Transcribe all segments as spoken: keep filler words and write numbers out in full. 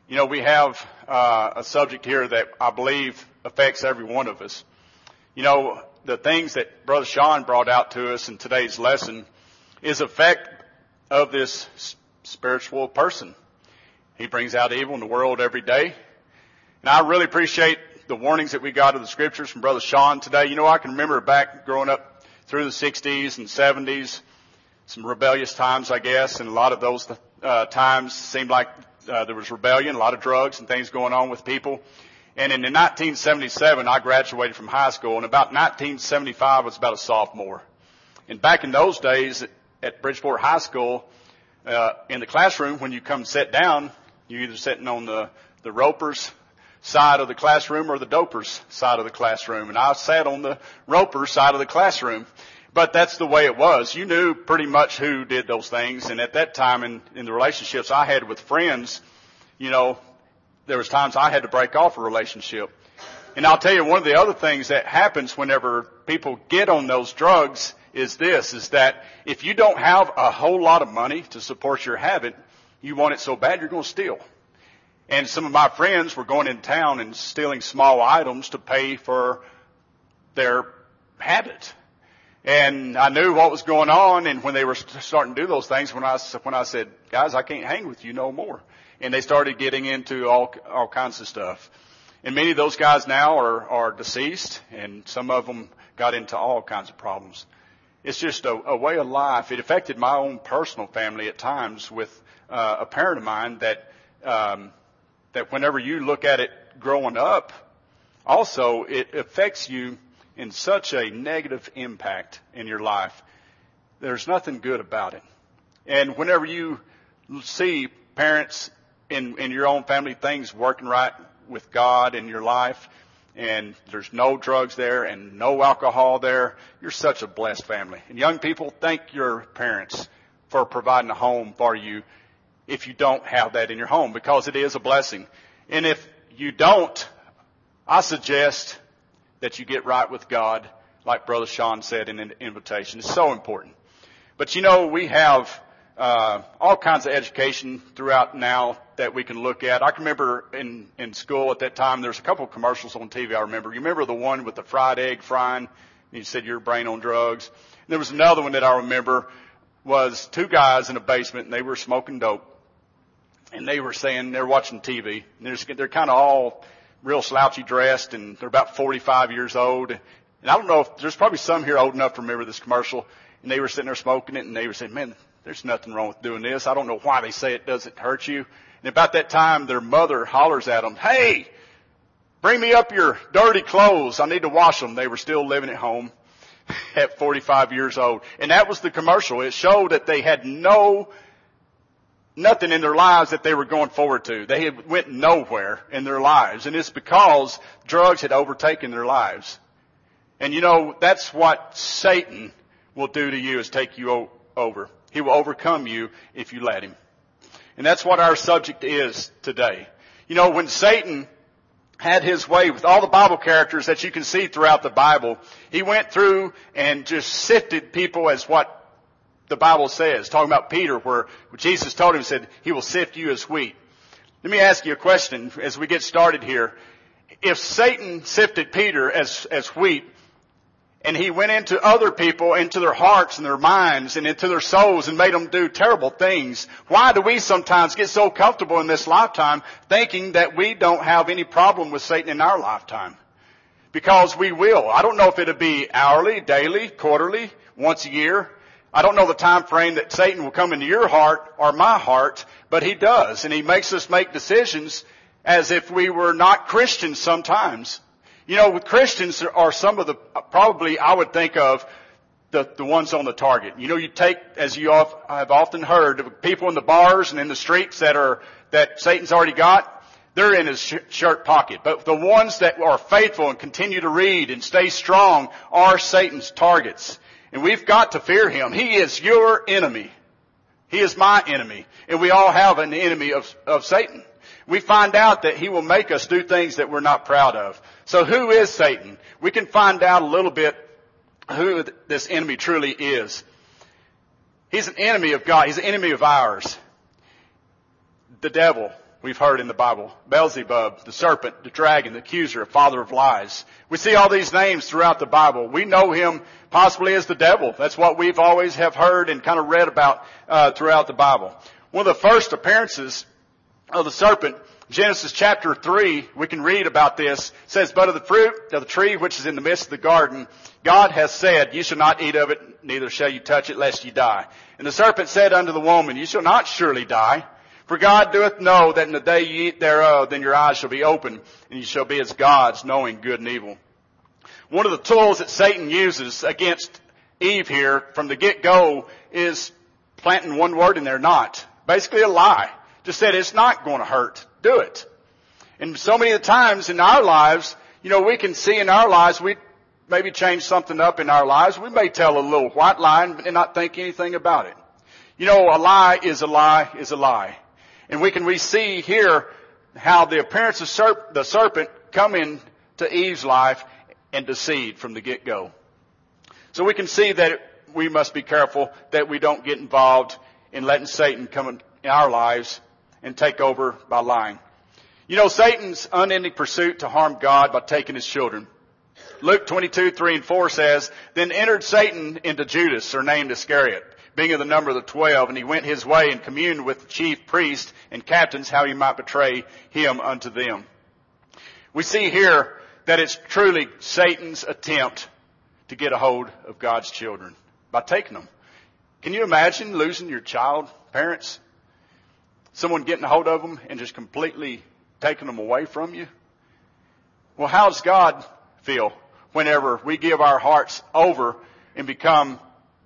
You know, we have uh, a subject here that I believe affects every one of us. You know, the things that Brother Sean brought out to us in today's lesson is effect of this spiritual person. He brings out evil in the world every day. And I really appreciate the warnings that we got of the scriptures from Brother Sean today. You know, I can remember back growing up through the sixties and seventies, some rebellious times, I guess, and a lot of those uh, times seemed like uh, there was rebellion, a lot of drugs and things going on with people. And in nineteen seventy-seven, I graduated from high school, and about nineteen seventy-five, I was about a sophomore. And back in those days at Bridgeport High School, uh, in the classroom, when you come sit down, you're either sitting on the, the ropers side of the classroom or the dopers side of the classroom. And I sat on the ropers side of the classroom. But that's the way it was. You knew pretty much who did those things. And at that time in, in the relationships I had with friends, you know, there was times I had to break off a relationship. And I'll tell you, one of the other things that happens whenever people get on those drugs is this, is that if you don't have a whole lot of money to support your habit, you want it so bad you're going to steal. And some of my friends were going in town and stealing small items to pay for their habit. And I knew what was going on, and when they were starting to do those things, when I, when I said, guys, I can't hang with you no more. And they started getting into all, all kinds of stuff. And many of those guys now are, are deceased, and some of them got into all kinds of problems. It's just a, a way of life. It affected my own personal family at times with uh, a parent of mine that, um, that whenever you look at it growing up, also it affects you in such a negative impact in your life. There's nothing good about it. And whenever you see parents in, in your own family, things working right with God in your life, and there's no drugs there and no alcohol there, you're such a blessed family. And young people, thank your parents for providing a home for you if you don't have that in your home, because it is a blessing. And if you don't, I suggest that you get right with God, like Brother Sean said in an invitation. It's so important. But you know, we have uh all kinds of education throughout now that we can look at. I can remember in, in school at that time, there was a couple of commercials on T V I remember. You remember the one with the fried egg frying? And you said your brain on drugs. And there was another one that I remember was two guys in a basement, and they were smoking dope. And they were saying, they're watching T V. And they're, they're kind of all real slouchy dressed, and they're about forty-five years old. And I don't know if there's probably some here old enough to remember this commercial. And they were sitting there smoking it, and they were saying, man, there's nothing wrong with doing this. I don't know why they say it doesn't hurt you. And about that time, their mother hollers at them, hey, bring me up your dirty clothes. I need to wash them. They were still living at home at forty-five years old. And that was the commercial. It showed that they had no, nothing in their lives that they were going forward to. They had went nowhere in their lives. And it's because drugs had overtaken their lives. And you know, that's what Satan will do to you, is take you o- over. He will overcome you if you let him. And that's what our subject is today. You know, when Satan had his way with all the Bible characters that you can see throughout the Bible, he went through and just sifted people as what the Bible says. Talking about Peter, where Jesus told him, said, he will sift you as wheat. Let me ask you a question as we get started here. If Satan sifted Peter as, as wheat, and he went into other people, into their hearts and their minds and into their souls and made them do terrible things, why do we sometimes get so comfortable in this lifetime thinking that we don't have any problem with Satan in our lifetime? Because we will. I don't know if it'll be hourly, daily, quarterly, once a year. I don't know the time frame that Satan will come into your heart or my heart, but he does. And he makes us make decisions as if we were not Christians sometimes. You know, with Christians, there are some of the, probably I would think of the, the ones on the target. You know, you take, as you have often heard, people in the bars and in the streets that are, that Satan's already got, they're in his sh- shirt pocket. But the ones that are faithful and continue to read and stay strong are Satan's targets. And we've got to fear him. He is your enemy. He is my enemy. And we all have an enemy of, of Satan. We find out that he will make us do things that we're not proud of. So who is Satan? We can find out a little bit who this enemy truly is. He's an enemy of God. He's an enemy of ours. The devil. we've heard in the Bible. Beelzebub, the serpent, the dragon, the accuser, father of lies. We see all these names throughout the Bible. We know him possibly as the devil. That's what we've always have heard and kind of read about uh, throughout the Bible. One of the first appearances of the serpent, Genesis chapter three, we can read about this. It says, but of the fruit of the tree which is in the midst of the garden, God hath said, you shall not eat of it, neither shall you touch it, lest you die. And the serpent said unto the woman, you shall not surely die. For God doeth know that in the day ye eat thereof, then your eyes shall be opened, and you shall be as gods, knowing good and evil. One of the tools that Satan uses against Eve here from the get-go is planting one word in there, not. Basically a lie. Just said it's not going to hurt. Do it. And so many times in our lives, you know, we can see in our lives, we maybe change something up in our lives. We may tell a little white lie and not think anything about it. You know, a lie is a lie is a lie. And we can we see here how the appearance of serp- the serpent come into Eve's life and deceived from the get-go. So we can see that we must be careful that we don't get involved in letting Satan come in our lives and take over by lying. You know, Satan's unending pursuit to harm God by taking his children. Luke twenty-two, three and four says, then entered Satan into Judas, surnamed Iscariot, being of the number of the twelve, and he went his way and communed with the chief priests and captains how he might betray him unto them. We see here that it's truly Satan's attempt to get a hold of God's children by taking them. Can you imagine losing your child, parents? Someone getting a hold of them and just completely taking them away from you? Well, how does God feel whenever we give our hearts over and become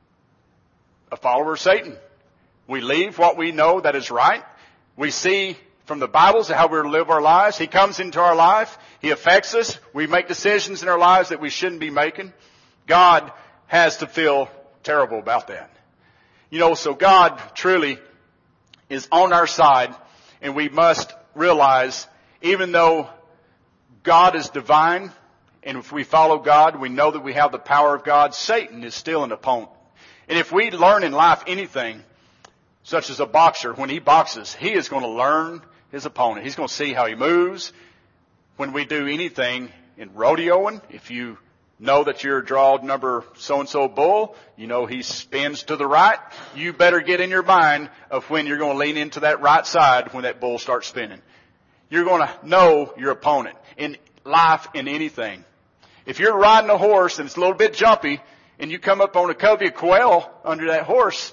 a follower of Satan? We leave what we know that is right. We see from the Bibles how we're to live our lives. He comes into our life. He affects us. We make decisions in our lives that we shouldn't be making. God has to feel terrible about that. You know, so God truly is on our side, and we must realize, even though God is divine, and if we follow God, we know that we have the power of God, Satan is still an opponent. And if we learn in life anything, such as a boxer, when he boxes, he is going to learn his opponent. He's going to see how he moves. When we do anything in rodeoing, if you know that you're drawed number so-and-so bull, you know he spins to the right, you better get in your mind of when you're going to lean into that right side when that bull starts spinning. You're going to know your opponent in life, in anything. If you're riding a horse and it's a little bit jumpy and you come up on a covey of quail under that horse,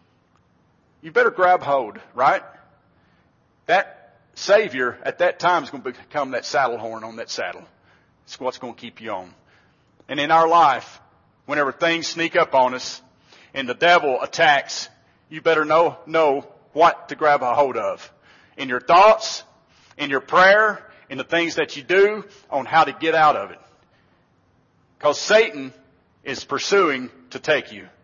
you better grab hold, right? That Savior at that time is going to become that saddle horn on that saddle. It's what's going to keep you on. And in our life, whenever things sneak up on us and the devil attacks, you better know, know what to grab a hold of. In your thoughts, in your prayer, in the things that you do, on how to get out of it. Because Satan is pursuing to take you.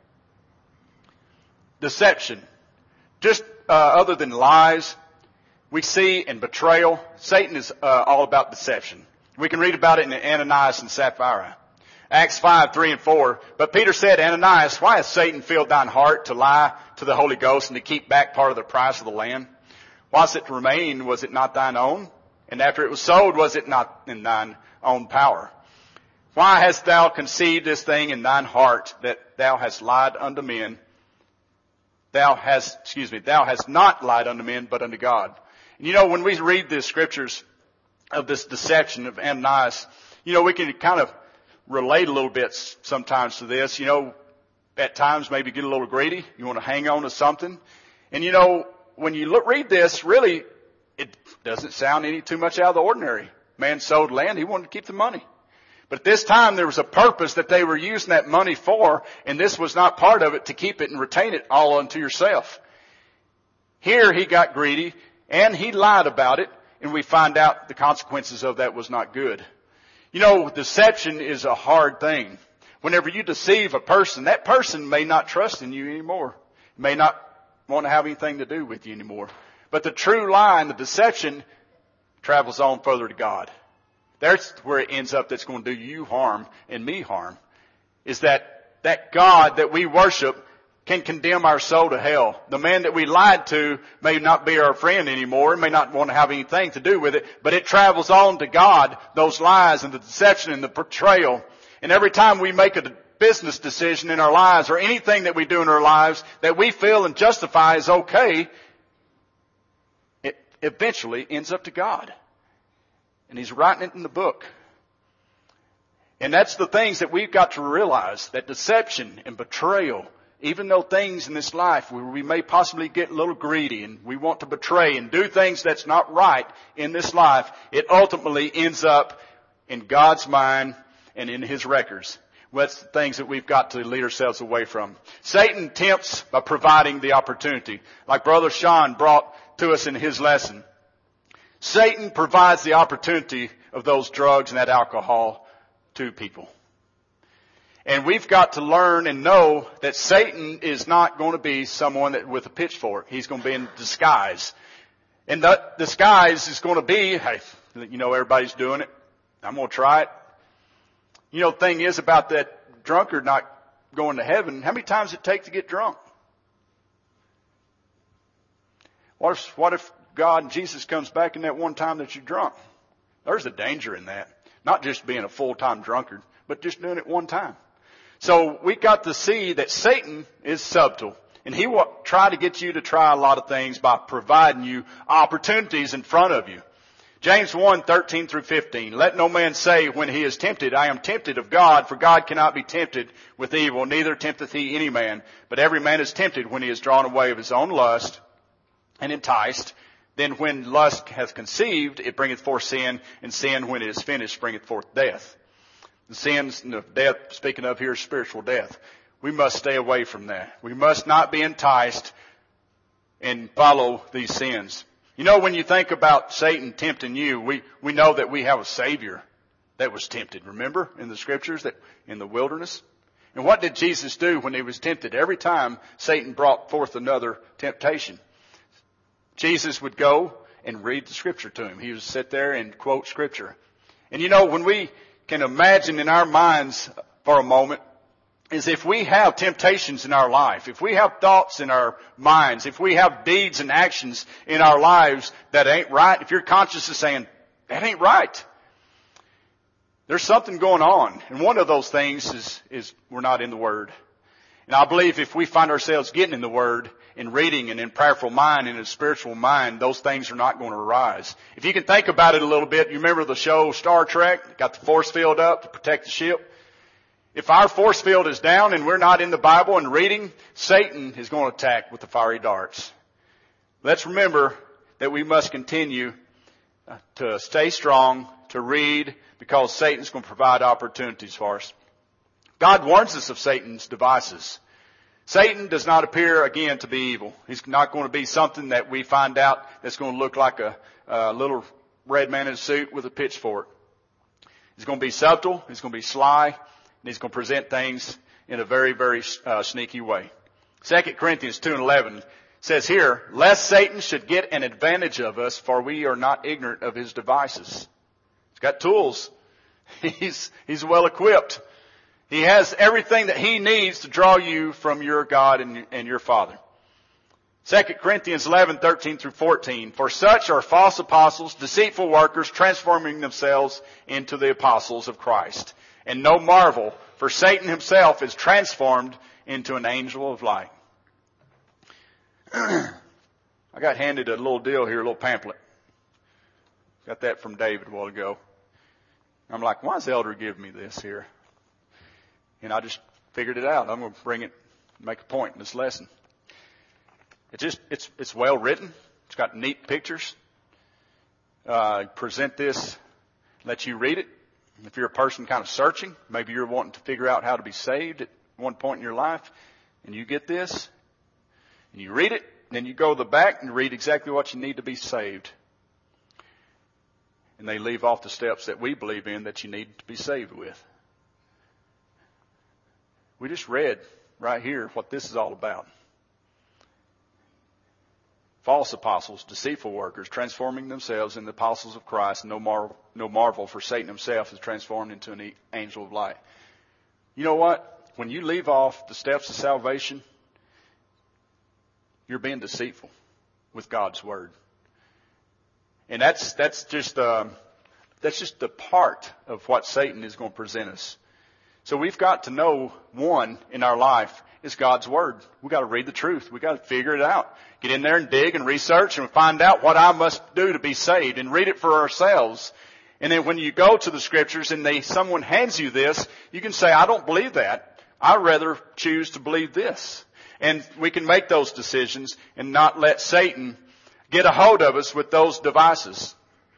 Deception. Just uh, other than lies, we see in betrayal, Satan is uh, all about deception. We can read about it in Ananias and Sapphira. Acts five, three and four. But Peter said, Ananias, why has Satan filled thine heart to lie to the Holy Ghost and to keep back part of the price of the land? Whilst it remained, was it not thine own? And after it was sold, was it not in thine own power? Why hast thou conceived this thing in thine heart, that thou hast lied unto men? Thou hast, excuse me, thou hast not lied unto men, but unto God. And you know, when we read the scriptures of this deception of Ananias, you know, we can kind of relate a little bit sometimes to this. You know, at times maybe get a little greedy. You want to hang on to something. And you know, when you look, read this, really, it doesn't sound any too much out of the ordinary. Man sold land. He wanted to keep the money. But at this time, there was a purpose that they were using that money for, and this was not part of it to keep it and retain it all unto yourself. Here he got greedy, and he lied about it, and we find out the consequences of that was not good. You know, deception is a hard thing. Whenever you deceive a person, that person may not trust in you anymore. May not want to have anything to do with you anymore. But the true lie and the deception travels on further to God. That's where it ends up that's going to do you harm and me harm. Is that that God that we worship can condemn our soul to hell. The man that we lied to may not be our friend anymore, may not want to have anything to do with it, but it travels on to God, those lies and the deception and the betrayal. And every time we make a business decision in our lives or anything that we do in our lives that we feel and justify is okay, it eventually ends up to God. And He's writing it in the book. And that's the things that we've got to realize, that deception and betrayal, even though things in this life where we may possibly get a little greedy and we want to betray and do things that's not right in this life, it ultimately ends up in God's mind and in His records. Well, that's the things that we've got to lead ourselves away from. Satan tempts by providing the opportunity. Like Brother Sean brought to us in his lesson. Satan provides the opportunity of those drugs and that alcohol to people. And we've got to learn and know that Satan is not going to be someone that with a pitchfork. He's going to be in disguise. And that disguise is going to be, hey, you know, everybody's doing it. I'm going to try it. You know, the thing is about that drunkard not going to heaven, how many times does it take to get drunk? What if, what if God and Jesus comes back in that one time that you're drunk? There's a danger in that. Not just being a full-time drunkard, but just doing it one time. So we got to see that Satan is subtle. And he will try to get you to try a lot of things by providing you opportunities in front of you. James one, thirteen through fifteen. Let no man say when he is tempted, I am tempted of God, for God cannot be tempted with evil, neither tempteth he any man. But every man is tempted when he is drawn away of his own lust and enticed. Then when lust hath conceived, it bringeth forth sin, and sin, when it is finished, bringeth forth death. The sins and the death, speaking of here, is spiritual death. We must stay away from that. We must not be enticed and follow these sins. You know, when you think about Satan tempting you, we, we know that we have a Savior that was tempted. Remember in the Scriptures that in the wilderness? And what did Jesus do when He was tempted? Every time Satan brought forth another temptation, Jesus would go and read the Scripture to him. He would sit there and quote Scripture. And you know, when we can imagine in our minds for a moment, is if we have temptations in our life, if we have thoughts in our minds, if we have deeds and actions in our lives that ain't right, if your conscience is saying, that ain't right, there's something going on. And one of those things is, is we're not in the Word. And I believe if we find ourselves getting in the Word, in reading and in prayerful mind and in spiritual mind, those things are not going to arise. If you can think about it a little bit, you remember the show Star Trek, got the force field up to protect the ship? If our force field is down and we're not in the Bible and reading, Satan is going to attack with the fiery darts. Let's remember that we must continue to stay strong, to read, because Satan's going to provide opportunities for us. God warns us of Satan's devices. Satan does not appear, again, to be evil. He's not going to be something that we find out that's going to look like a, a little red man in a suit with a pitchfork. He's going to be subtle. He's going to be sly. And he's going to present things in a very, very uh, sneaky way. Second Corinthians two and eleven says here, lest Satan should get an advantage of us, for we are not ignorant of his devices. He's got tools. He's, he's well equipped. He has everything that he needs to draw you from your God and, and your Father. Second Corinthians eleven, thirteen through fourteen. For such are false apostles, deceitful workers, transforming themselves into the apostles of Christ. And no marvel, for Satan himself is transformed into an angel of light. I got handed a little deal here, a little pamphlet. Got that from David a while ago. I'm like, why is the elder giving me this here? And I just figured it out. I'm going to bring it, make a point in this lesson. It's just, it's, it's well written. It's got neat pictures. Uh, present this, let you read it. If you're a person kind of searching, maybe you're wanting to figure out how to be saved at one point in your life, and you get this, and you read it, and then you go to the back and read exactly what you need to be saved. And they leave off the steps that we believe in that you need to be saved with. We just read right here what this is all about. False apostles, deceitful workers, transforming themselves into the apostles of Christ. No marvel, no marvel, for Satan himself is transformed into an angel of light. You know what? When you leave off the steps of salvation you're being deceitful with God's Word. And that's, that's just, uh, that's just the part of what Satan is going to present us. So we've got to know, one, in our life, is God's Word. We've got to read the truth. We've got to figure it out. Get in there and dig and research and find out what I must do to be saved and read it for ourselves. And then when you go to the Scriptures and they, someone hands you this, you can say, I don't believe that. I rather choose to believe this. And we can make those decisions and not let Satan get a hold of us with those devices.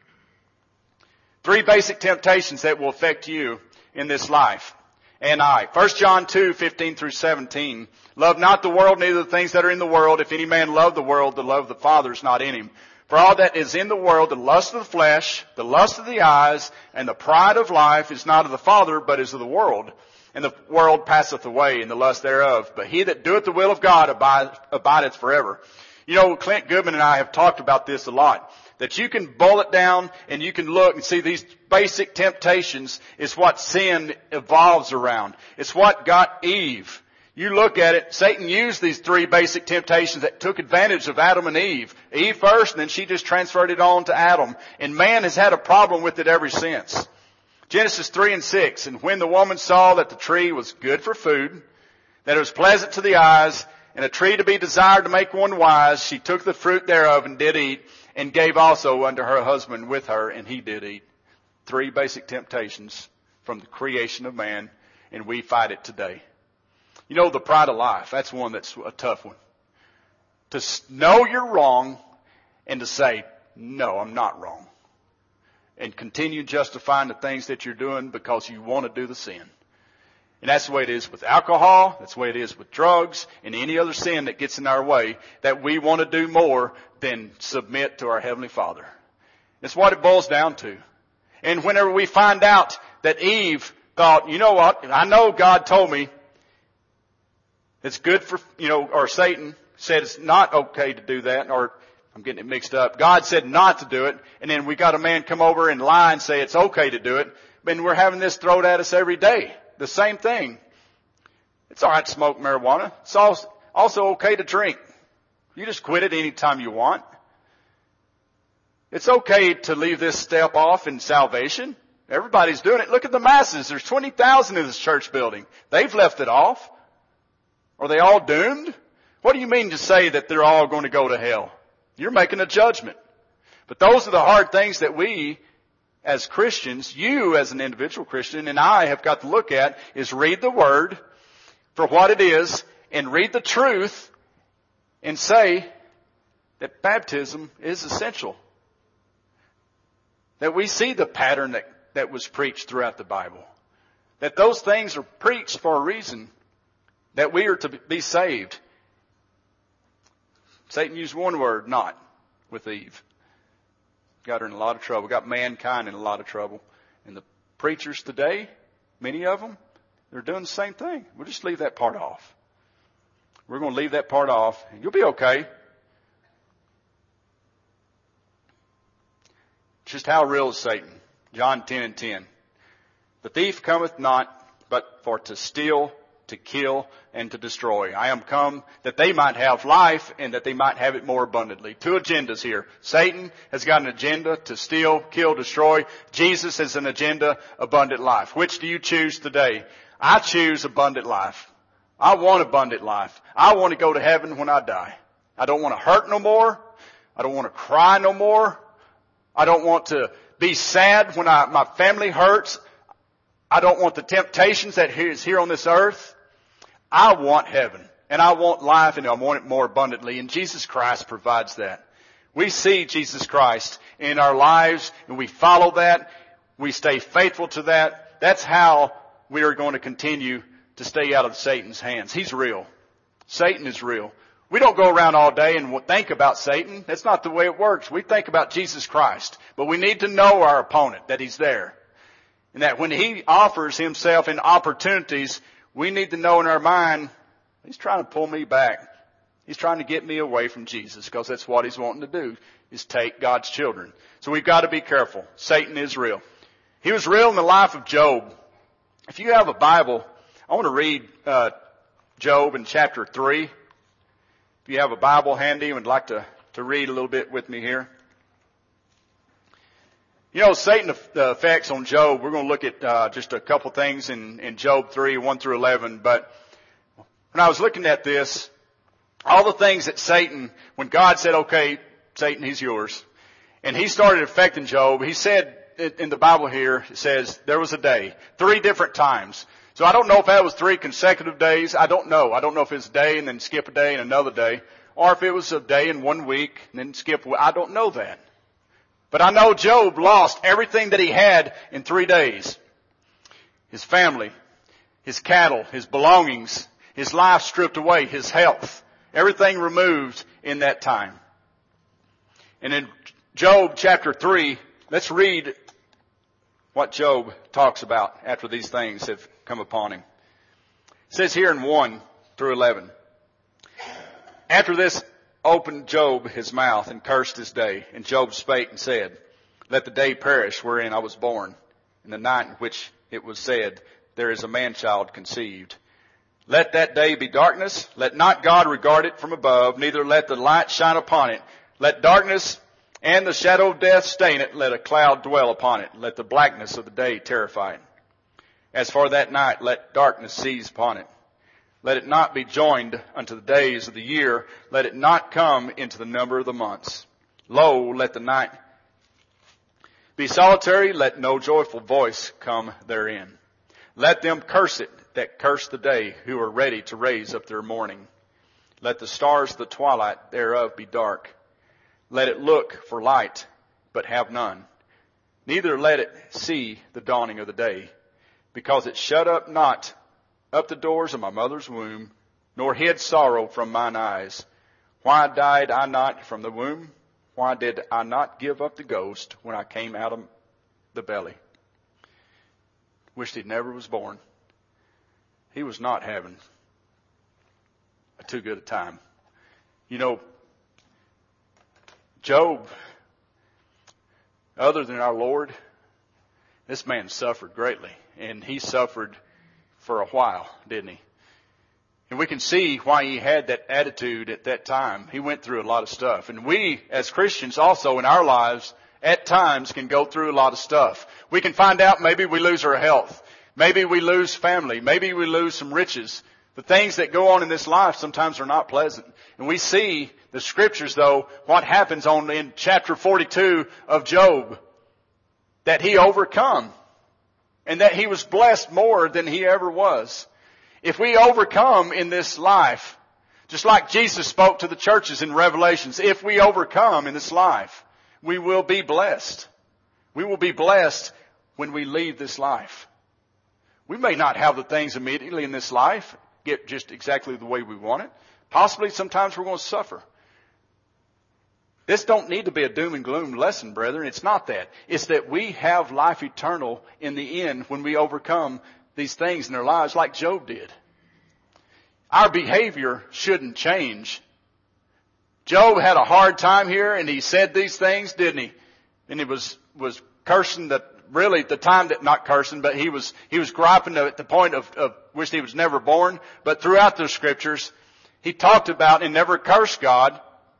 Three basic temptations that will affect you in this life and I. First John two, fifteen through seventeen. Love not the world, neither the things that are in the world. If any man love the world, the love of the Father is not in him. For all that is in the world, the lust of the flesh, the lust of the eyes, and the pride of life is not of the Father, but is of the world. And the world passeth away, and the lust thereof. But he that doeth the will of God abide, abideth forever. You know, Clint Goodman and I have talked about this a lot. That you can boil it down and you can look and see these basic temptations is what sin evolves around. It's what got Eve. You look at it, Satan used these three basic temptations that took advantage of Adam and Eve. Eve first, and then she just transferred it on to Adam. And man has had a problem with it ever since. Genesis three and six, and when the woman saw that the tree was good for food, that it was pleasant to the eyes, and a tree to be desired to make one wise, she took the fruit thereof and did eat, and gave also unto her husband with her, and he did eat. Three basic temptations from the creation of man, and we fight it today. You know, the pride of life, that's one that's a tough one. To know you're wrong and to say, no, I'm not wrong. And continue justifying the things that you're doing because you want to do the sin. And that's the way it is with alcohol. That's the way it is with drugs and any other sin that gets in our way, that we want to do more than submit to our Heavenly Father. It's what it boils down to. And whenever we find out that Eve thought, you know what, I know God told me it's good for, you know, or Satan said it's not okay to do that, or I'm getting it mixed up. God said not to do it, and then we got a man come over and lie and say it's okay to do it, and we're having this thrown at us every day. The same thing. It's all right to smoke marijuana. It's also okay to drink. You just quit it anytime you want. It's okay to leave this step off in salvation. Everybody's doing it. Look at the masses. There's twenty thousand in this church building. They've left it off. Are they all doomed? What do you mean to say that they're all going to go to hell? You're making a judgment. But those are the hard things that we as Christians, you as an individual Christian and I have got to look at, is read the Word for what it is and read the truth and say that baptism is essential. That we see the pattern that, that was preached throughout the Bible. That those things are preached for a reason. That we are to be saved. Satan used one word, not, with Eve. Got her in a lot of trouble. Got mankind in a lot of trouble. And the preachers today, many of them, they're doing the same thing. We'll just leave that part off. We're going to leave that part off, and you'll be okay. Just how real is Satan? John ten and ten. The thief cometh not, but for to steal, to kill, and to destroy. I am come that they might have life and that they might have it more abundantly. Two agendas here. Satan has got an agenda to steal, kill, destroy. Jesus has an agenda, abundant life. Which do you choose today? I choose abundant life. I want abundant life. I want to go to heaven when I die. I don't want to hurt no more. I don't want to cry no more. I don't want to be sad when I, my family hurts. I don't want the temptations that is here on this earth. I want heaven, and I want life, and I want it more abundantly, and Jesus Christ provides that. We see Jesus Christ in our lives, and we follow that. We stay faithful to that. That's how we are going to continue to stay out of Satan's hands. He's real. Satan is real. We don't go around all day and think about Satan. That's not the way it works. We think about Jesus Christ, but we need to know our opponent, that he's there. And that when he offers himself in opportunities, we need to know in our mind, he's trying to pull me back. He's trying to get me away from Jesus, because that's what he's wanting to do, is take God's children. So we've got to be careful. Satan is real. He was real in the life of Job. If you have a Bible, I want to read uh, Job in chapter three. If you have a Bible handy and would like to, to read a little bit with me here. You know, Satan, the effects on Job, we're going to look at uh, just a couple things in, in Job three, one through eleven. But when I was looking at this, all the things that Satan, when God said, okay, Satan, he's yours, and he started affecting Job, he said in the Bible here, it says there was a day, three different times. So I don't know if that was three consecutive days. I don't know. I don't know if it's a day and then skip a day and another day, or if it was a day in one week and then skip a week. I don't know that. But I know Job lost everything that he had in three days. His family, his cattle, his belongings, his life stripped away, his health, everything removed in that time. And in Job chapter three, let's read what Job talks about after these things have come upon him. It says here in one through eleven, after this opened Job his mouth and cursed his day. And Job spake and said, let the day perish wherein I was born, and the night in which it was said, there is a man-child conceived. Let that day be darkness. Let not God regard it from above, neither let the light shine upon it. Let darkness and the shadow of death stain it. Let a cloud dwell upon it. Let the blackness of the day terrify it. As for that night, let darkness seize upon it. Let it not be joined unto the days of the year. Let it not come into the number of the months. Lo, let the night be solitary. Let no joyful voice come therein. Let them curse it that curse the day, who are ready to raise up their mourning. Let the stars of the twilight thereof be dark. Let it look for light, but have none. Neither let it see the dawning of the day, because it shut up not up the doors of my mother's womb, nor hid sorrow from mine eyes. Why died I not from the womb? Why did I not give up the ghost when I came out of the belly? Wished he never was born. He was not having a too good a time. You know, Job, other than our Lord, this man suffered greatly. And he suffered for a while, didn't he? And we can see why he had that attitude at that time. He went through a lot of stuff. And we, as Christians, also in our lives, at times can go through a lot of stuff. We can find out maybe we lose our health. Maybe we lose family. Maybe we lose some riches. The things that go on in this life sometimes are not pleasant. And we see the scriptures, though, what happens on in chapter forty-two of Job, that he overcome. And that he was blessed more than he ever was. If we overcome in this life, just like Jesus spoke to the churches in Revelations, if we overcome in this life, we will be blessed. We will be blessed when we leave this life. We may not have the things immediately in this life, get just exactly the way we want it. Possibly sometimes we're going to suffer. This don't need to be a doom and gloom lesson, brethren. It's not that. It's that we have life eternal in the end when we overcome these things in our lives like Job did. Our behavior shouldn't change. Job had a hard time here and he said these things, didn't he? And he was, was cursing the, really the time that, not cursing, but he was, he was griping at the point of, of which he was never born. But throughout the scriptures, he talked about and never cursed God.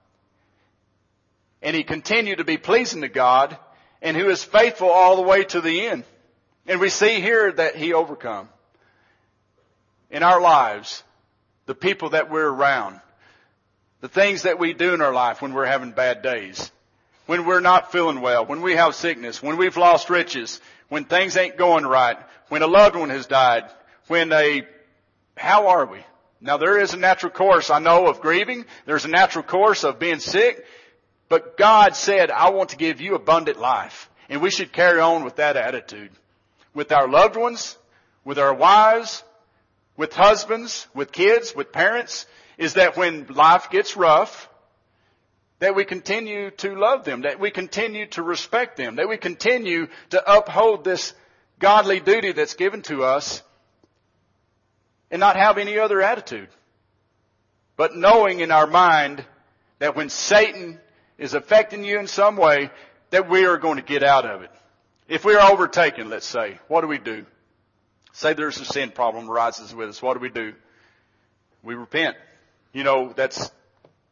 And he continued to be pleasing to God, and who is faithful all the way to the end. And we see here that he overcome. In our lives, the people that we're around, the things that we do in our life when we're having bad days, when we're not feeling well, when we have sickness, when we've lost riches, when things ain't going right, when a loved one has died, when a, how are we? Now there is a natural course, I know, of grieving. There's a natural course of being sick. But God said, I want to give you abundant life. And we should carry on with that attitude. With our loved ones, with our wives, with husbands, with kids, with parents, is that when life gets rough, that we continue to love them, that we continue to respect them, that we continue to uphold this godly duty that's given to us and not have any other attitude. But knowing in our mind that when Satan is affecting you in some way, that we are going to get out of it. If we are overtaken, let's say, what do we do? Say there's a sin problem arises with us. What do we do? We repent. You know, that's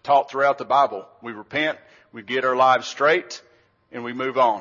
taught throughout the Bible. We repent, we get our lives straight, and we move on.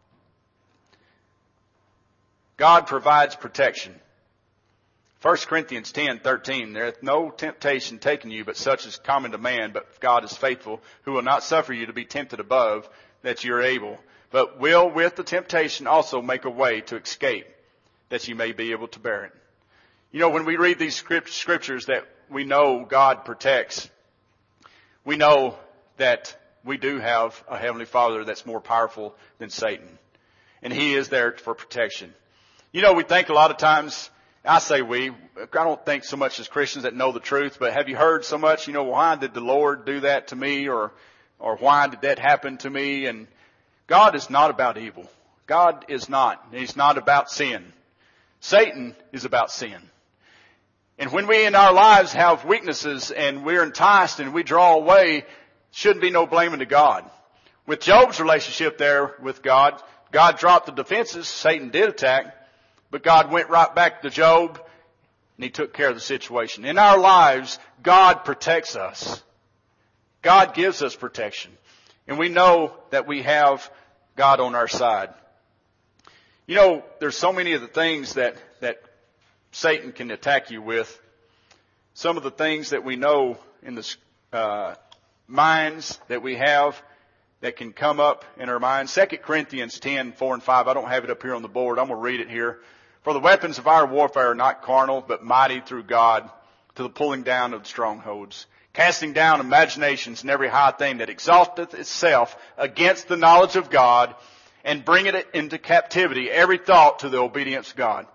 God provides protection. First Corinthians ten thirteen, there hath no temptation taken you, but such is common to man, but God is faithful, who will not suffer you to be tempted above that you are able, but will with the temptation also make a way to escape, that you may be able to bear it. You know, when we read these script, scriptures that we know God protects, we know that we do have a Heavenly Father that's more powerful than Satan. And He is there for protection. You know, we think a lot of times, I say we, I don't think so much as Christians that know the truth, but have you heard so much, you know, why did the Lord do that to me, or, or why did that happen to me? And God is not about evil. God is not. He's not about sin. Satan is about sin. And when we in our lives have weaknesses and we're enticed and we draw away, shouldn't be no blaming to God. With Job's relationship there with God, God dropped the defenses. Satan did attack. But God went right back to Job, and He took care of the situation. In our lives, God protects us. God gives us protection. And we know that we have God on our side. You know, there's so many of the things that, that Satan can attack you with. Some of the things that we know in the uh, minds that we have that can come up in our minds. Second Corinthians ten, four and five. I don't have it up here on the board. I'm going to read it here. For the weapons of our warfare are not carnal, but mighty through God to the pulling down of the strongholds, casting down imaginations and every high thing that exalteth itself against the knowledge of God, and bringing it into captivity, every thought to the obedience of God.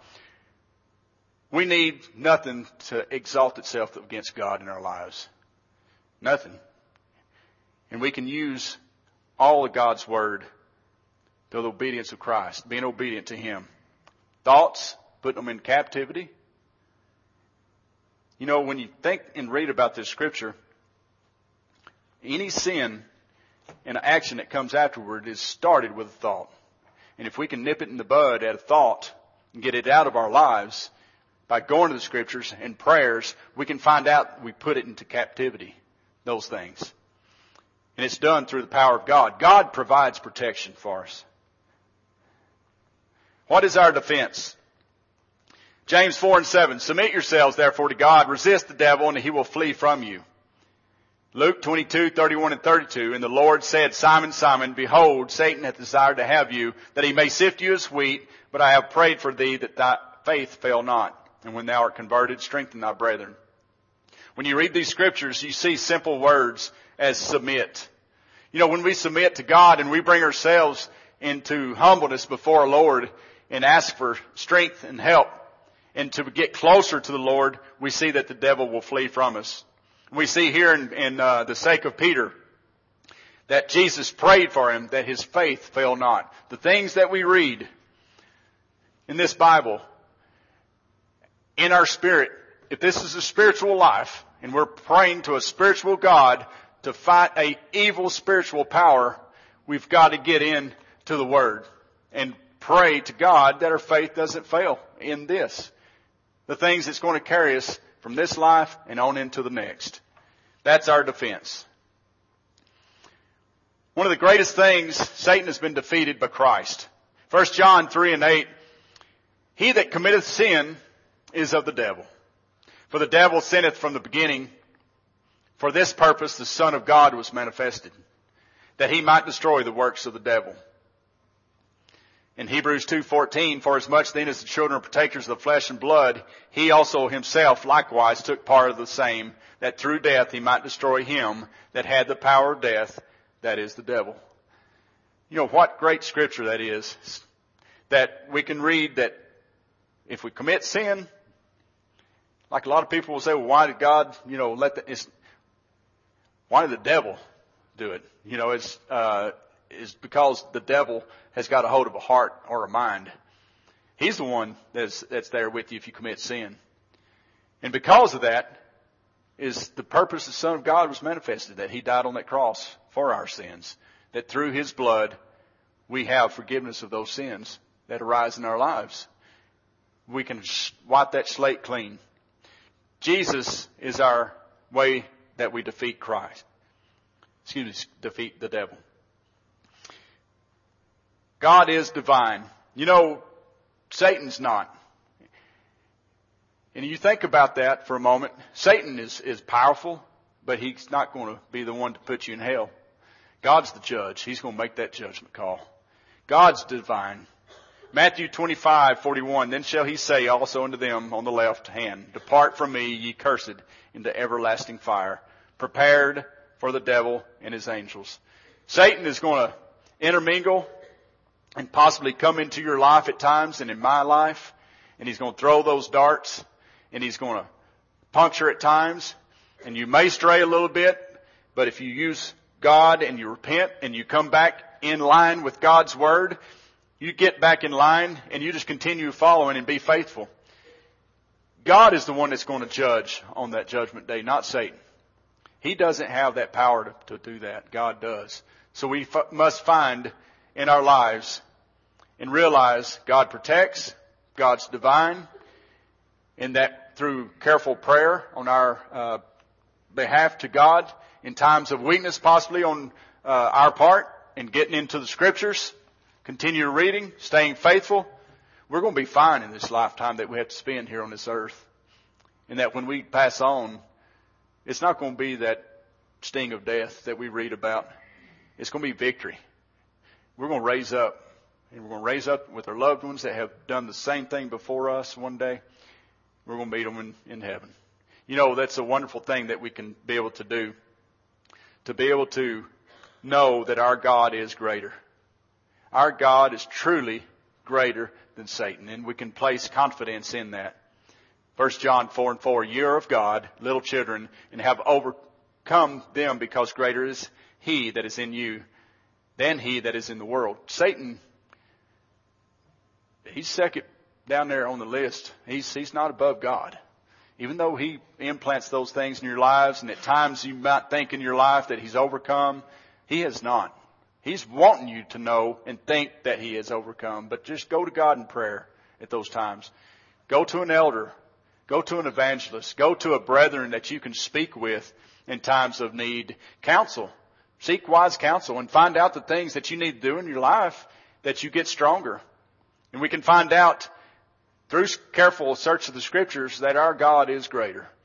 We need nothing to exalt itself against God in our lives. Nothing. And we can use all of God's Word to the obedience of Christ, being obedient to Him. Thoughts, putting them in captivity. You know, when you think and read about this scripture, any sin and action that comes afterward is started with a thought. And if we can nip it in the bud at a thought and get it out of our lives by going to the scriptures and prayers, we can find out we put it into captivity, those things. And it's done through the power of God. God provides protection for us. What is our defense? James four and seven. Submit yourselves therefore to God. Resist the devil and he will flee from you. Luke twenty-two, thirty-one and thirty-two. And the Lord said, Simon, Simon, behold, Satan hath desired to have you, that he may sift you as wheat. But I have prayed for thee that thy faith fail not. And when thou art converted, strengthen thy brethren. When you read these scriptures, you see simple words as submit. You know, when we submit to God and we bring ourselves into humbleness before our Lord and ask for strength and help and to get closer to the Lord, we see that the devil will flee from us. We see here in, in uh, the sake of Peter that Jesus prayed for him that his faith fail not. The things that we read in this Bible, in our spirit, if this is a spiritual life and we're praying to a spiritual God to fight a evil spiritual power, we've got to get into the Word and pray to God that our faith doesn't fail in this. The things that's going to carry us from this life and on into the next. That's our defense. One of the greatest things, Satan has been defeated by Christ. First John three and eight. He that committeth sin is of the devil. For the devil sinneth from the beginning. For this purpose the Son of God was manifested, that he might destroy the works of the devil. In Hebrews two fourteen, for as much then as the children are partakers of the flesh and blood, he also himself likewise took part of the same, that through death he might destroy him that had the power of death, that is the devil. You know what great scripture that is, that we can read that if we commit sin, like a lot of people will say, well, why did God, you know, let the, it's, why did the devil do it? You know, it's, uh, is because the devil has got a hold of a heart or a mind. He's the one that's, that's there with you if you commit sin. And because of that is the purpose the Son of God was manifested, that He died on that cross for our sins, that through His blood we have forgiveness of those sins that arise in our lives. We can wipe that slate clean. Jesus is our way that we defeat Christ. excuse me, defeat the devil. God is divine. You know, Satan's not. And you think about that for a moment. Satan is, is powerful, but he's not going to be the one to put you in hell. God's the judge. He's going to make that judgment call. God's divine. Matthew twenty-five forty-one, then shall he say also unto them on the left hand, depart from me, ye cursed, into everlasting fire, prepared for the devil and his angels. Satan is going to intermingle and possibly come into your life at times and in my life, and he's going to throw those darts, and he's going to puncture at times, and you may stray a little bit, but if you use God and you repent and you come back in line with God's Word, you get back in line and you just continue following and be faithful. God is the one that's going to judge on that judgment day, not Satan. He doesn't have that power to, to do that. God does. So we f- must find in our lives and realize God protects, God's divine, and that through careful prayer on our uh, behalf to God in times of weakness possibly on uh, our part and getting into the Scriptures, continue reading, staying faithful, we're going to be fine in this lifetime that we have to spend here on this earth. And that when we pass on, it's not going to be that sting of death that we read about. It's going to be victory. We're going to raise up. And we're going to raise up with our loved ones that have done the same thing before us one day. We're going to meet them in, in heaven. You know, that's a wonderful thing that we can be able to do. To be able to know that our God is greater. Our God is truly greater than Satan, and we can place confidence in that. First John four and four, ye are of God, little children, and have overcome them, because greater is he that is in you than he that is in the world. Satan, he's second down there on the list. He's, he's not above God. Even though he implants those things in your lives, and at times you might think in your life that he's overcome, he has not. He's wanting you to know and think that he has overcome. But just go to God in prayer at those times. Go to an elder. Go to an evangelist. Go to a brethren that you can speak with in times of need. Counsel. Seek wise counsel and find out the things that you need to do in your life that you get stronger. And we can find out through careful search of the Scriptures that our God is greater.